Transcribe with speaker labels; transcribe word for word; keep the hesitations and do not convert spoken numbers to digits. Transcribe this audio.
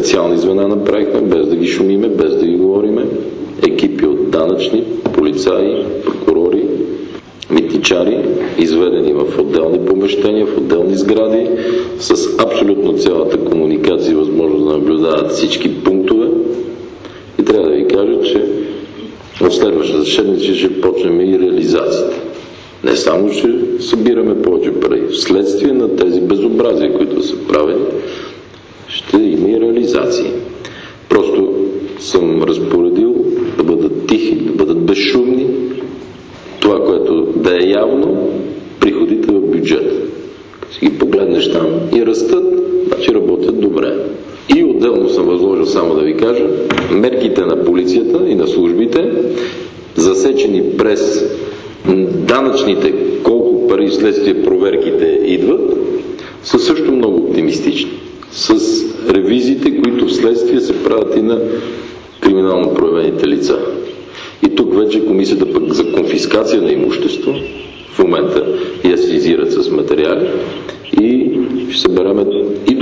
Speaker 1: специални звена направихме, без да ги шумиме, без да ги говориме. Екипи от данъчни, полицаи, прокурори, митничари, изведени в отделни помещения, в отделни сгради, с абсолютно цялата комуникация и възможност да наблюдават всички пунктове. И трябва да ви кажа, че от следващата седмица ще почнем и реализацията. Не само ще събираме повече пари, вследствие на тези безобразия, които са правени, ще има и реализации. Просто съм разпоредил да бъдат тихи, да бъдат безшумни. Това, което да е явно, приходите в бюджета. Като си ги погледнеш там и растат, значи работят добре. И отделно съм възложил, само да ви кажа, мерките на полицията и на службите, засечени през данъчните, колко пари следствие проверките идват, са също много оптимистични. С ревизиите, които вследствие се правят и на криминално проявените лица. И тук вече комисията пък за конфискация на имущество в момента я сезират с материали и ще съберем и